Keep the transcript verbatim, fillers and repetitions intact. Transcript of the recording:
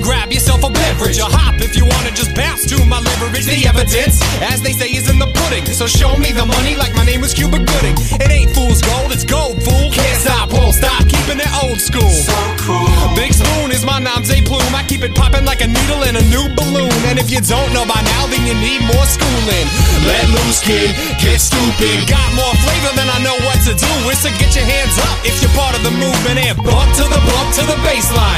grab yourself a beverage, or hop if you wanna just bounce to my leverage. The evidence, as they say, is in the pudding. So show me the money like my name was Cuba Gooding. It ain't fool's gold, it's gold, fool. Can't stop, won't stop, keeping it old school. So cool. Big Spoon is my nom de plume. I keep it popping like a needle in a new balloon. And if you don't know by now, then you need more schooling. Let loose, kid, get stupid. Got more flavor than I know what to do with, so get your hands up if you're part of the movement and bump to the bump to the baseline.